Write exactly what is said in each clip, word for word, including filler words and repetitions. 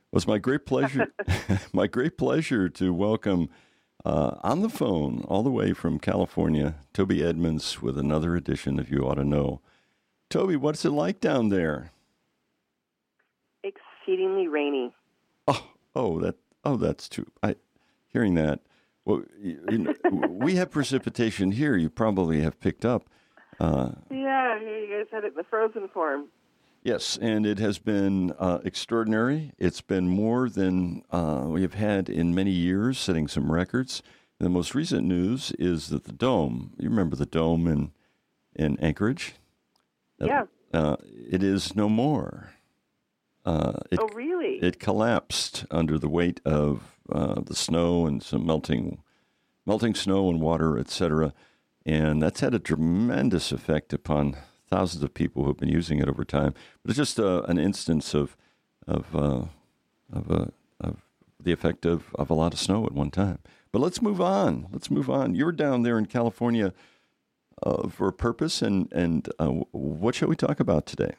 Well, it's my great pleasure, my great pleasure to welcome uh, on the phone, all the way from California, Toby Edmonds with another edition of You Ought to Know. Toby, what's it like down there? Exceedingly rainy. Oh, oh, that, oh, that's too. I, hearing that, well, you, you know, we have precipitation here. You probably have picked up. Uh, yeah, you guys had it in the frozen form. Yes, and it has been uh, extraordinary. It's been more than uh, we have had in many years, setting some records. And the most recent news is that the dome, you remember the dome in, in Anchorage? Yeah. Uh, it is no more. Uh, it, oh, really? It collapsed under the weight of uh, the snow and some melting, melting snow and water, et cetera. And that's had a tremendous effect upon thousands of people who have been using it over time. But it's just uh, an instance of of uh, of, uh, of the effect of, of a lot of snow at one time. But let's move on. Let's move on. You're down there in California uh, for a purpose, and and uh, what shall we talk about today?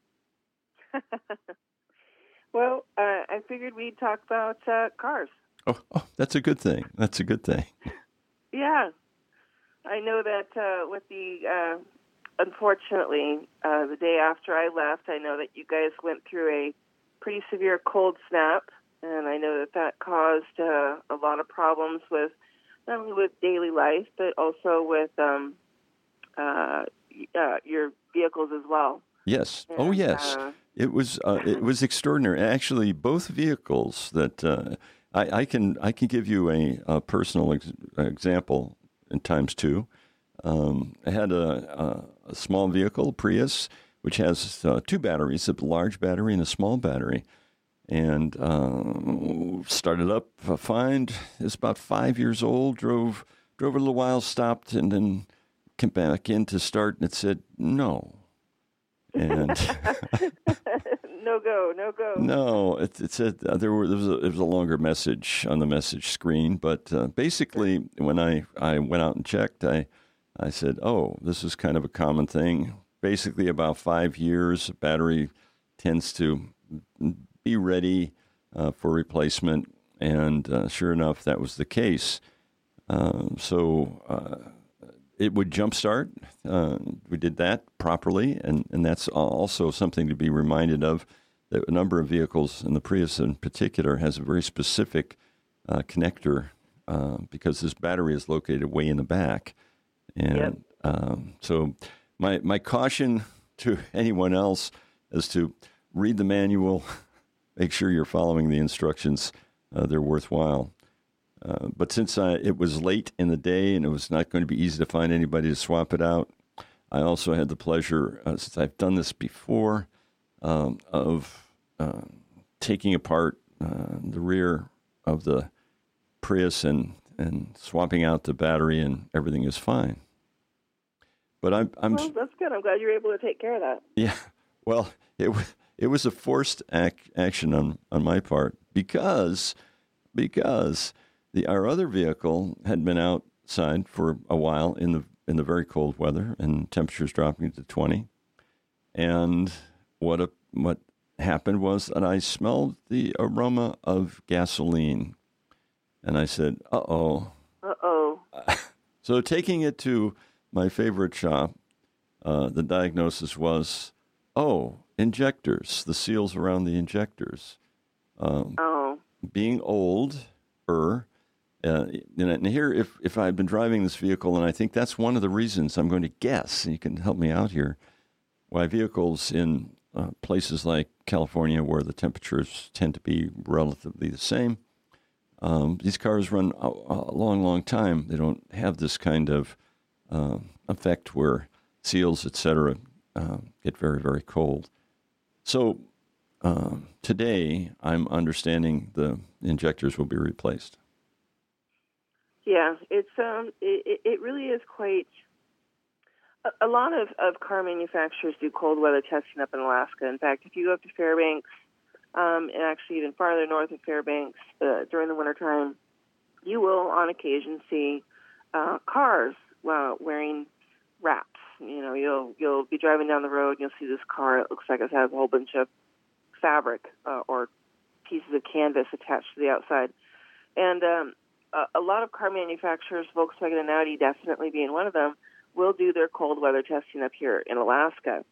well, uh, I figured we'd talk about uh, cars. Oh, oh, that's a good thing. That's a good thing. Yeah, I know that uh, with the. Uh, Unfortunately, uh, the day after I left, I know that you guys went through a pretty severe cold snap, and I know that that caused uh, a lot of problems with not only with daily life, but also with um, uh, uh, your vehicles as well. Yes. And, oh, yes. Uh, it was uh, it was extraordinary. Actually, both vehicles that uh, I, I can I can give you a, a personal ex- example in times two. Um, I had a, a, a small vehicle, Prius, which has uh, two batteries, a large battery and a small battery, and uh, started up uh, fine. It's about five years old. Drove drove a little while, stopped, and then came back in to start, and it said no. And no go, no go. No, it, it said uh, there, were, there was a, there was a longer message on the message screen, but uh, basically, when I, I went out and checked, I. I said, oh, this is kind of a common thing. Basically, about five years, a battery tends to be ready uh, for replacement. And uh, sure enough, that was the case. Uh, so uh, it would jumpstart. Uh, we did that properly. And, and that's also something to be reminded of. That a number of vehicles, and the Prius in particular, has a very specific uh, connector uh, because this battery is located way in the back. And yep. um, so my my caution to anyone else is to read the manual, make sure you're following the instructions. Uh, they're worthwhile. Uh, but since I, it was late in the day and it was not going to be easy to find anybody to swap it out, I also had the pleasure, uh, since I've done this before, um, of uh, taking apart uh, the rear of the Prius and and swapping out the battery, and everything is fine. But I'm, I'm well, that's good. I'm glad you were able to take care of that. Yeah. Well, it was it was a forced ac- action on, on my part because because the our other vehicle had been outside for a while in the in the very cold weather and temperatures dropping to twenty, and what a what happened was that I smelled the aroma of gasoline. And I said, uh-oh. Uh-oh. So taking it to my favorite shop, uh, the diagnosis was, oh, injectors, the seals around the injectors. Um, oh. Being old, er, uh, and here, if, if I've been driving this vehicle, and I think that's one of the reasons I'm going to guess, and you can help me out here, why vehicles in uh, places like California where the temperatures tend to be relatively the same, Um, these cars run a, a long, long time. They don't have this kind of uh, effect where seals, et cetera, uh, get very, very cold. So um, today, I'm understanding the injectors will be replaced. Yeah, it's um, it, it really is quite. A, a lot of, of car manufacturers do cold weather testing up in Alaska. In fact, if you go up to Fairbanks, Um, and actually even farther north of Fairbanks uh, during the wintertime, you will on occasion see uh, cars uh, wearing wraps. You know, you'll you'll be driving down the road and you'll see this car. It looks like it has a whole bunch of fabric uh, or pieces of canvas attached to the outside. And um, a, a lot of car manufacturers, Volkswagen and Audi definitely being one of them, will do their cold weather testing up here in Alaska,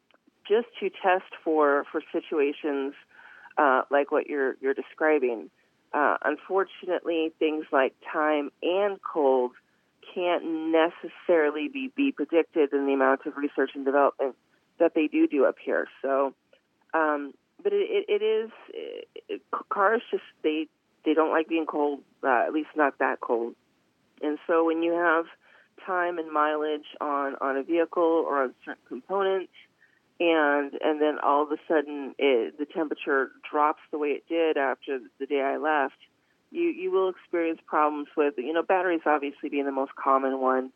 just to test for for situations uh, like what you're you're describing. Uh, unfortunately, things like time and cold can't necessarily be, be predicted in the amount of research and development that they do do up here. So, um, but it, it, it is it, cars just they they don't like being cold, uh, at least not that cold. And so when you have time and mileage on, on a vehicle or on certain components, and and then all of a sudden it, the temperature drops the way it did after the day I left, you, you will experience problems with, you know, batteries obviously being the most common one.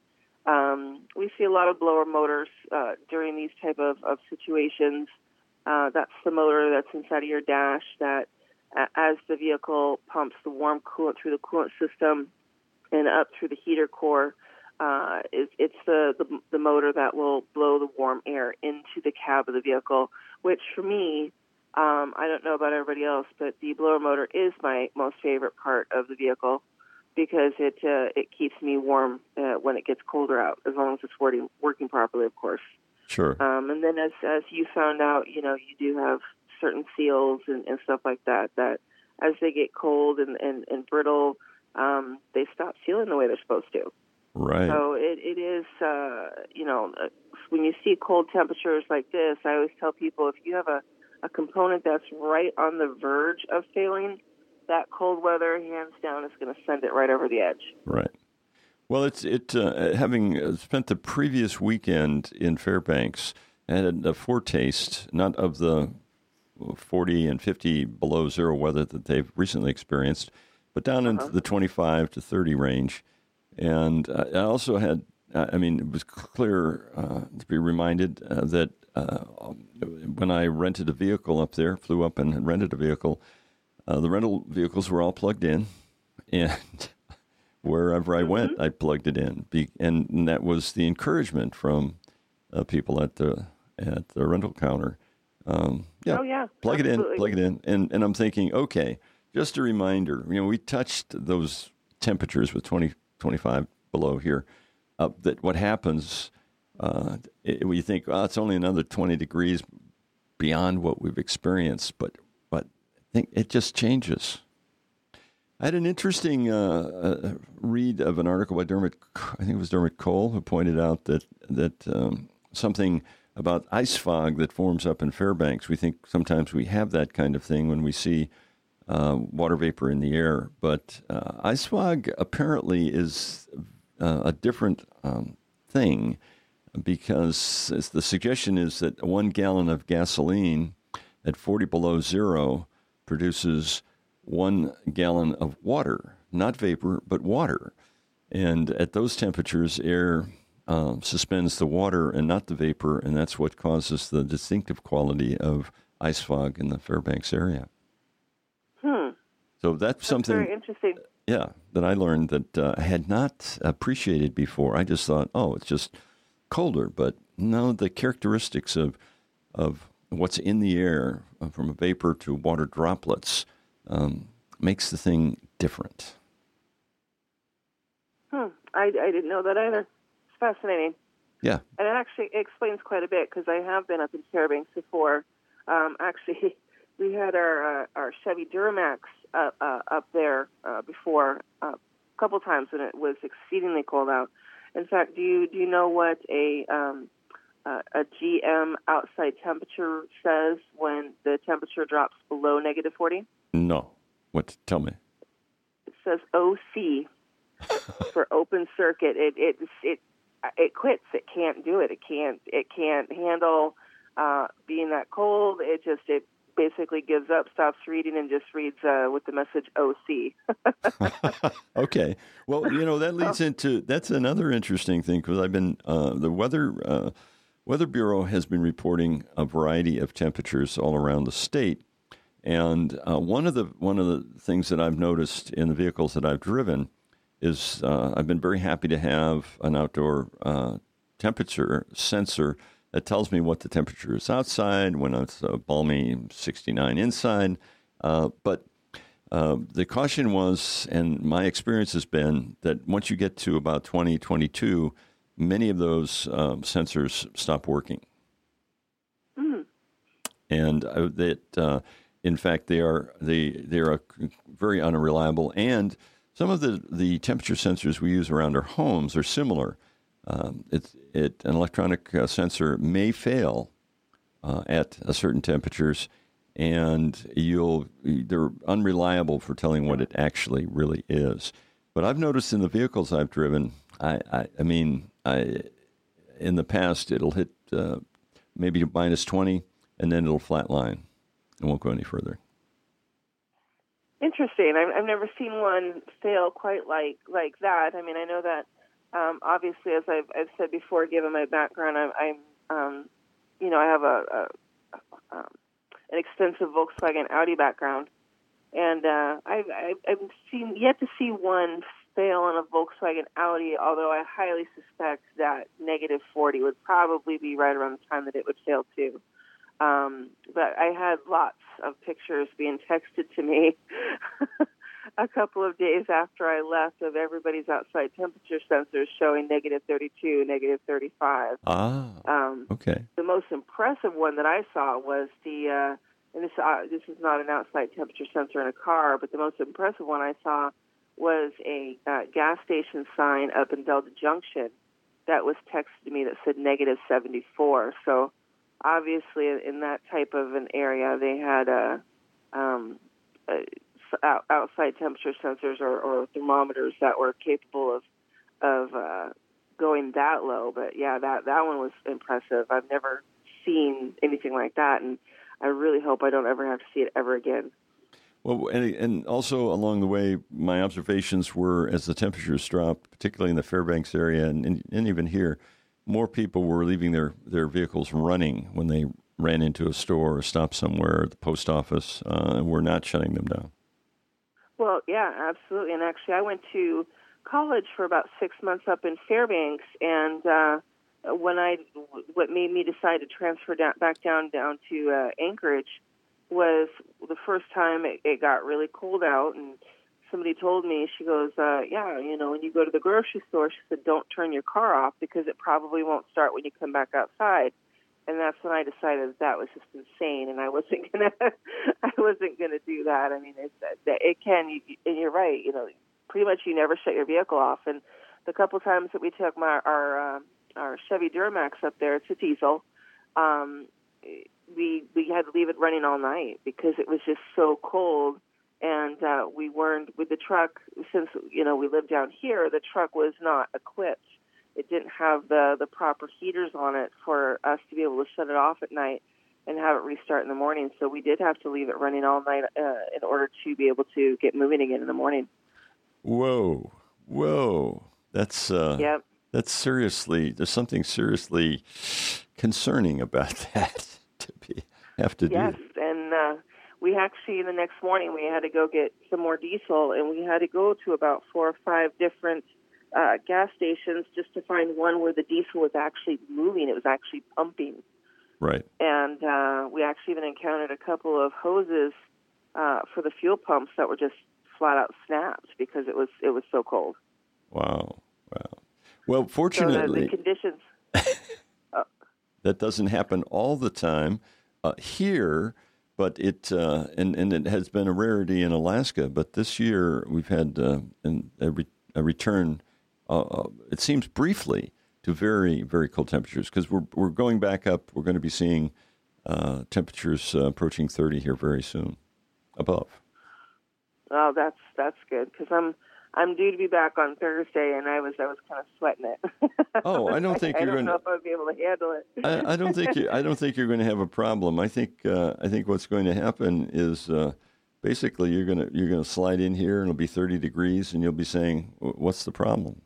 Um, we see a lot of blower motors uh, during these type of, of situations. Uh, that's the motor that's inside of your dash that, uh, as the vehicle pumps the warm coolant through the coolant system and up through the heater core, Uh, it's, it's the, the the motor that will blow the warm air into the cab of the vehicle, which for me, um, I don't know about everybody else, but the blower motor is my most favorite part of the vehicle because it uh, it keeps me warm uh, when it gets colder out, as long as it's working, working properly, of course. Sure. Um, and then as as you found out, you know, you do have certain seals and, and stuff like that, that as they get cold and, and, and brittle, um, they stop sealing the way they're supposed to. Right. So it, it is, uh, you know, uh, when you see cold temperatures like this, I always tell people if you have a, a component that's right on the verge of failing, that cold weather, hands down, is going to send it right over the edge. Right. Well, it's it. Uh, having spent the previous weekend in Fairbanks, I had a foretaste, not of the forty and fifty below zero weather that they've recently experienced, but down uh-huh. into the twenty-five to thirty range. And uh, I also had, uh, I mean, it was clear uh, to be reminded uh, that uh, when I rented a vehicle up there, flew up and rented a vehicle, uh, the rental vehicles were all plugged in. And wherever I went, mm-hmm. I plugged it in. Be- and, and that was the encouragement from uh, people at the at the rental counter. Um, yeah, oh, yeah. Plug Absolutely. it in, plug it in. And, and I'm thinking, okay, just a reminder, you know, we touched those temperatures with twenty twenty-five below here, uh, that what happens, uh, it, you think, well, it's only another twenty degrees beyond what we've experienced, but but I think it just changes. I had an interesting uh, uh, read of an article by Dermot, I think it was Dermot Cole, who pointed out that, that um, something about ice fog that forms up in Fairbanks. We think sometimes we have that kind of thing when we see Uh, water vapor in the air, but uh, ice fog apparently is uh, a different um, thing because as the suggestion is that one gallon of gasoline at forty below zero produces one gallon of water, not vapor, but water. And at those temperatures, air uh, suspends the water and not the vapor, and that's what causes the distinctive quality of ice fog in the Fairbanks area. Hmm. So that's, that's something very interesting. Yeah, that I learned that uh, I had not appreciated before. I just thought, oh, it's just colder, but no, the characteristics of of what's in the air uh, from a vapor to water droplets um, makes the thing different. Hmm. I, I didn't know that either. It's fascinating. Yeah. And it actually explains quite a bit because I have been up in Fairbanks before. Um, actually, we had our uh, our Chevy Duramax uh, uh, up there uh, before uh, a couple times when it was exceedingly cold out. In fact, do you do you know what a um, uh, a G M outside temperature says when the temperature drops below negative forty? No. What? Tell me. It says O C for open circuit. It it it it quits. It can't do it. It can't it can't handle uh, being that cold. It just it. basically gives up, stops reading, and just reads uh, with the message O C. Okay. Well, you know, that leads into, that's another interesting thing because I've been, uh, the Weather uh, Weather Bureau has been reporting a variety of temperatures all around the state. And uh, one of the one of the things that I've noticed in the vehicles that I've driven is uh, I've been very happy to have an outdoor uh, temperature sensor that tells me what the temperature is outside when it's uh, balmy sixty-nine inside. Uh, but uh, the caution was, and my experience has been, that once you get to about twenty twenty-two, many of those um, sensors stop working. Mm. And uh, that, uh, in fact, they are they they are very unreliable. And some of the, the temperature sensors we use around our homes are similar. Um, it, it an electronic uh, sensor may fail uh, at a certain temperatures, and you'll they're unreliable for telling what it actually really is. But I've noticed in the vehicles I've driven, I I, I mean, I in the past it'll hit uh, maybe minus twenty, and then it'll flatline. It won't go any further. Interesting. I've, I've never seen one fail quite like like that. I mean, I know that um, obviously, as I've, I've said before, given my background, I'm, I'm um, you know, I have a, a, a um, an extensive Volkswagen Audi background, and uh, I've, I've, I've seen yet to see one fail on a Volkswagen Audi. Although I highly suspect that negative forty would probably be right around the time that it would fail too. Um, but I had lots of pictures being texted to me a couple of days after I left of everybody's outside temperature sensors showing negative thirty-two, negative thirty-five. Ah, um, okay. The most impressive one that I saw was the, uh, and this, uh, this is not an outside temperature sensor in a car, but the most impressive one I saw was a uh, gas station sign up in Delta Junction that was texted to me that said negative seventy-four. So obviously, in that type of an area, they had a, um, a outside temperature sensors or, or thermometers that were capable of of uh, going that low. But yeah, that that one was impressive. I've never seen anything like that, and I really hope I don't ever have to see it ever again. Well, and, and also along the way, my observations were as the temperatures dropped, particularly in the Fairbanks area, and, and, and even here, more people were leaving their, their vehicles running when they ran into a store or stopped somewhere at the post office, uh, and we're not shutting them down. Well, yeah, absolutely. And actually, I went to college for about six months up in Fairbanks, and uh, when I, what made me decide to transfer down, back down down to uh, Anchorage was the first time it, it got really cold out, and somebody told me, she goes, uh, yeah, you know, when you go to the grocery store, she said, don't turn your car off because it probably won't start when you come back outside. And that's when I decided that, that was just insane, and I wasn't gonna, I wasn't gonna do that. I mean, it, it can, and you're right. You know, pretty much you never shut your vehicle off. And the couple times that we took my our uh, our Chevy Duramax up there, it's a diesel. Um, we we had to leave it running all night because it was just so cold. And uh, we weren't, with the truck, since, you know, we live down here, the truck was not equipped. It didn't have the, the proper heaters on it for us to be able to shut it off at night and have it restart in the morning. So we did have to leave it running all night uh, in order to be able to get moving again in the morning. Whoa, whoa. That's, uh, yep. that's seriously, there's something seriously concerning about that to be, have to yes, do. Yes, and uh, we actually, the next morning, we had to go get some more diesel, and we had to go to about four or five different uh, gas stations just to find one where the diesel was actually moving. It was actually pumping. Right. And uh, we actually even encountered a couple of hoses uh, for the fuel pumps that were just flat out snapped because it was it was so cold. Wow. Wow. Well, fortunately, so the, the conditions. uh, that doesn't happen all the time uh, here. But it uh, and and it has been a rarity in Alaska. But this year we've had uh, an, a, re, a return. Uh, it seems briefly to very very cold temperatures because we're we're going back up. We're going to be seeing uh, temperatures uh, approaching thirty here very soon, above. Oh, that's that's good because I'm I'm due to be back on Thursday, and I was I was kind of sweating it. Oh, I don't think I, you're I don't going know to. if I'll be able to handle it. I, I don't think you, I don't think you're going to have a problem. I think uh, I think what's going to happen is uh, basically you're going to you're going to slide in here and it'll be thirty degrees, and you'll be saying, "What's the problem?"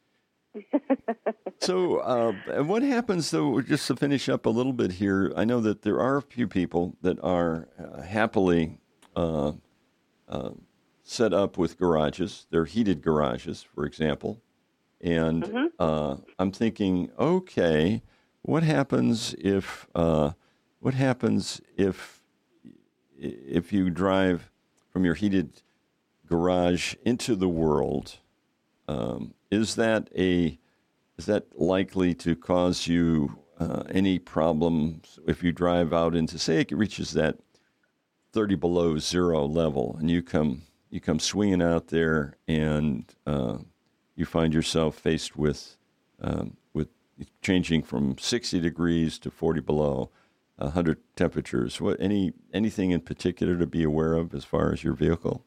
So, uh, and what happens though? Just to finish up a little bit here, I know that there are a few people that are uh, happily uh, uh, set up with garages. They're heated garages, for example. And mm-hmm. uh, I'm thinking, okay, what happens if uh, what happens if if you drive from your heated garage into the world, um, is that a is that likely to cause you uh, any problems if you drive out into, say, it reaches that thirty below zero level, and you come you come swinging out there, and uh, you find yourself faced with um, with changing from sixty degrees to forty below, one hundred temperatures. What any anything in particular to be aware of as far as your vehicle?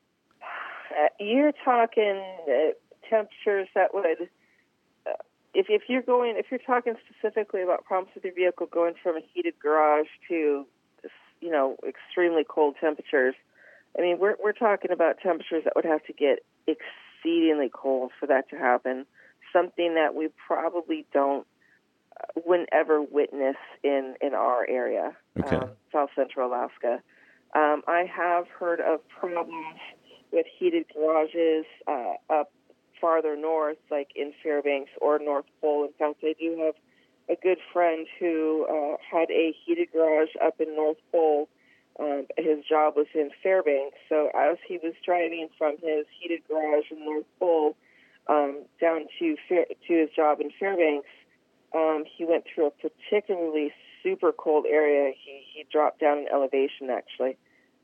Uh, you're talking uh, temperatures that would, uh, if if you're going, if you're talking specifically about problems with your vehicle going from a heated garage to, you know, extremely cold temperatures. I mean, we're we're talking about temperatures that would have to get exceedingly cold for that to happen. Something that we probably don't, uh, wouldn't ever witness in, in our area, Okay. um, South Central Alaska. Um, I have heard of problems with heated garages uh, up farther north, like in Fairbanks or North Pole. In fact, I do have a good friend who uh, had a heated garage up in North Pole. Um, his job was in Fairbanks, so as he was driving from his heated garage in North Pole um, down to Fair, to his job in Fairbanks, um, he went through a particularly super cold area. He he dropped down in elevation actually,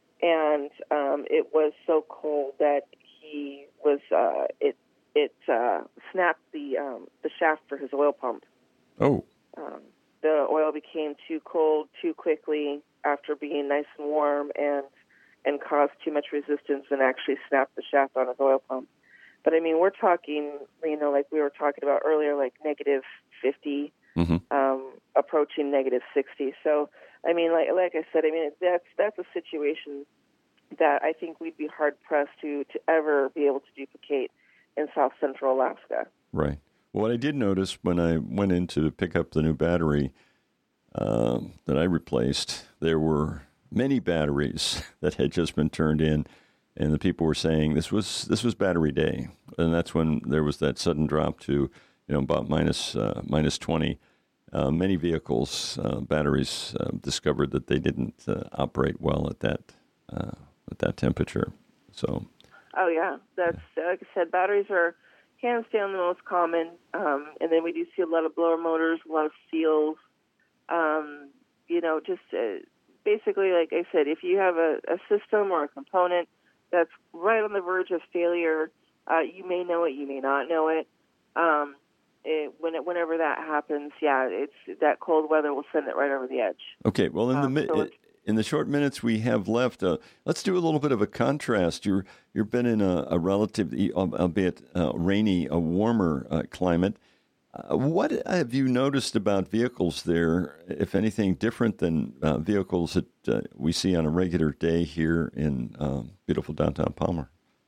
and um, it was so cold that he was uh, it it uh, snapped the um, the shaft for his oil pump. Oh. Um, the oil became too cold too quickly after being nice and warm, and and caused too much resistance and actually snapped the shaft on his oil pump. But I mean, we're talking, you know, like we were talking about earlier, like negative fifty, Mm-hmm. um, approaching negative sixty. So I mean, like like I said, I mean that's that's a situation that I think we'd be hard pressed to to ever be able to duplicate in South Central Alaska. Right. Well, what I did notice when I went in to pick up the new battery uh, that I replaced, there were many batteries that had just been turned in, and the people were saying this was this was battery day, and that's when there was that sudden drop to, you know, about minus uh, minus twenty. Uh, many vehicles uh, batteries uh, discovered that they didn't uh, operate well at that uh, at that temperature. So. Oh yeah, that's like I said, batteries are hands down the most common, um, and then we do see a lot of blower motors, a lot of seals. Um, you know, just uh, basically, like I said, if you have a, a system or a component that's right on the verge of failure, uh, you may know it, you may not know it. Um, it when it, whenever that happens, yeah, it's that cold weather will send it right over the edge. Okay, well, in Um, the so it's- in the short minutes we have left, uh, let's do a little bit of a contrast. You're you've been in a, a relatively, albeit uh, rainy, a warmer uh, climate. Uh, what have you noticed about vehicles there, if anything, different than uh, vehicles that uh, we see on a regular day here in um, beautiful downtown Palmer?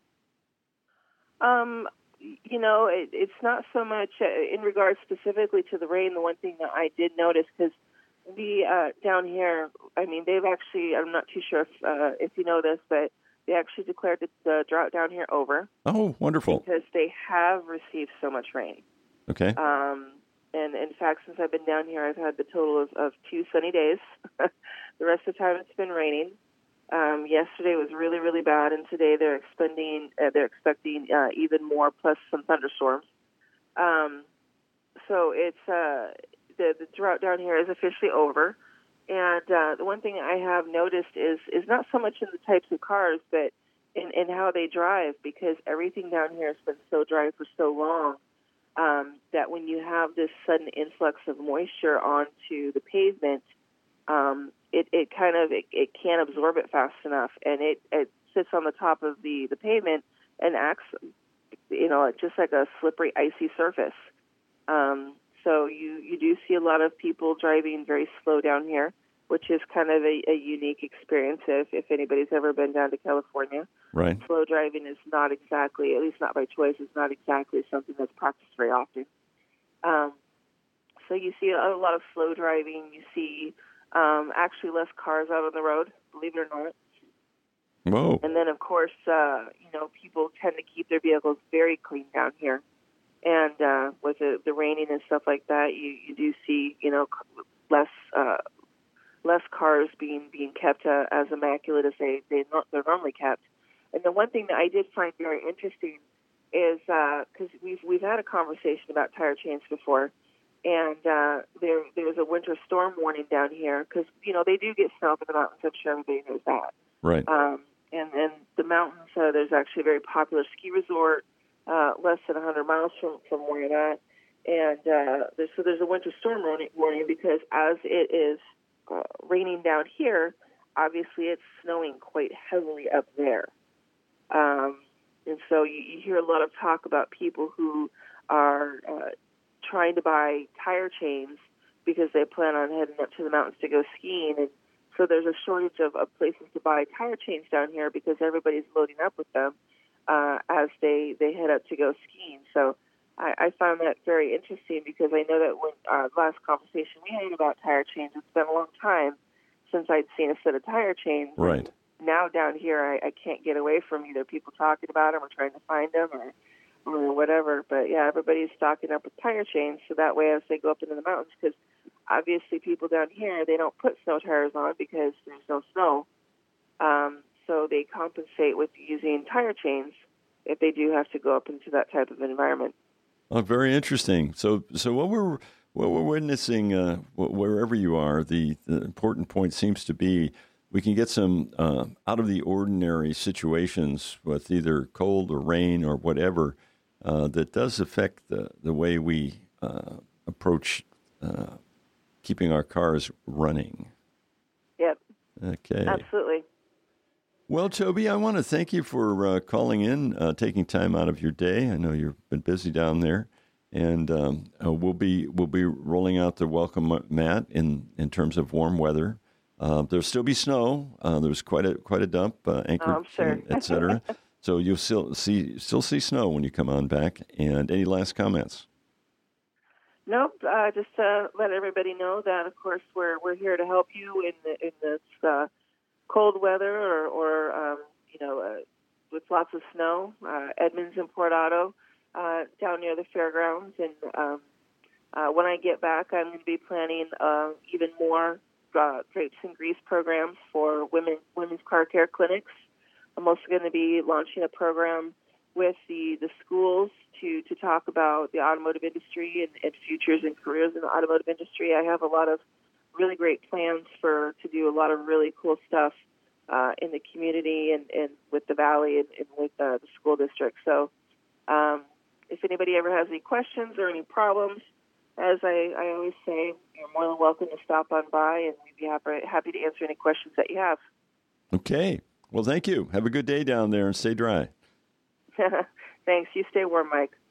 Um, you know, it, it's not so much uh, in regards specifically to the rain. The one thing that I did notice, because we uh, down here, I mean, they've actually, I'm not too sure if, uh, if you know this, but they actually declared the, the drought down here over. Oh, wonderful. Because they have received so much rain. Okay. Um, and in fact, since I've been down here, I've had the total of, of two sunny days. The rest of the time it's been raining. Um, yesterday was really, really bad, and today they're expecting uh, they're expecting uh, even more, plus some thunderstorms. Um, so it's uh, the the drought down here is officially over. And uh, the one thing I have noticed is is not so much in the types of cars, but in, in how they drive, because everything down here has been so dry for so long um, that when you have this sudden influx of moisture onto the pavement, um, it, it kind of it, it can't absorb it fast enough, and it, it sits on the top of the, the pavement and acts, you know, just like a slippery, icy surface. Um, so you, you do see a lot of people driving very slow down here, which is kind of a, a unique experience if, if anybody's ever been down to California. Right. Slow driving is not exactly, at least not by choice, is not exactly something that's practiced very often. Um, so you see a lot of slow driving. You see um, actually less cars out on the road, believe it or not. Whoa. And then, of course, uh, you know, people tend to keep their vehicles very clean down here. And uh, with the, the raining and stuff like that, you, you do see, you know, less uh, less cars being being kept uh, as immaculate as they, they nor- they're normally kept. And the one thing that I did find very interesting is because uh, we've we've had a conversation about tire chains before, and uh, there there was a winter storm warning down here because you know they do get snow up in the mountains. I'm sure everybody knows that. Right. Um, and and the mountains, uh, there's actually a very popular ski resort uh, less than one hundred miles from from where I'm at, and uh, there's, so there's a winter storm warning, warning because as it is uh, raining down here, obviously it's snowing quite heavily up there. Um, and so you, you hear a lot of talk about people who are uh, trying to buy tire chains because they plan on heading up to the mountains to go skiing. And so there's a shortage of, of places to buy tire chains down here because everybody's loading up with them uh, as they, they head up to go skiing. So I, I found that very interesting because I know that when our last conversation we had about tire chains, it's been a long time since I'd seen a set of tire chains. Right. Now down here, I, I can't get away from either people talking about them or trying to find them or, or whatever. But, yeah, everybody's stocking up with tire chains so that way as they go up into the mountains, because obviously people down here, they don't put snow tires on because there's no snow. Um, so they compensate with using tire chains if they do have to go up into that type of environment. Oh, very interesting. So so what we're, what we're witnessing, uh, wherever you are, the, the important point seems to be we can get some uh, out-of-the-ordinary situations with either cold or rain or whatever uh, that does affect the, the way we uh, approach uh, keeping our cars running. Yep. Okay. Absolutely. Well, Toby, I want to thank you for uh, calling in, uh, taking time out of your day. I know you've been busy down there, and um, uh, we'll be we'll be rolling out the welcome mat in, in terms of warm weather. Uh, there'll still be snow. Uh, there's quite a quite a dump, uh, Anchorage, oh, sure. et cetera. So you'll still see still see snow when you come on back. And any last comments? Nope. Uh, just to let everybody know that, of course, we're we're here to help you in the, in this uh, cold weather or, or um, you know, uh, with lots of snow. Uh, Edmonds and Port Otto, uh, down near the fairgrounds, and um, uh, when I get back, I'm going to be planning uh, even more uh, drapes and grease programs for women women's car care clinics. I'm also going to be launching a program with the, the schools to, to talk about the automotive industry and, and futures and careers in the automotive industry. I have a lot of really great plans for to do a lot of really cool stuff uh, in the community and, and with the Valley and, and with uh, the school district. So um, if anybody ever has any questions or any problems, as I, I always say, you're more than welcome to stop on by, and we'd be happy, happy to answer any questions that you have. Okay. Well, thank you. Have a good day down there and stay dry. Thanks. You stay warm, Mike.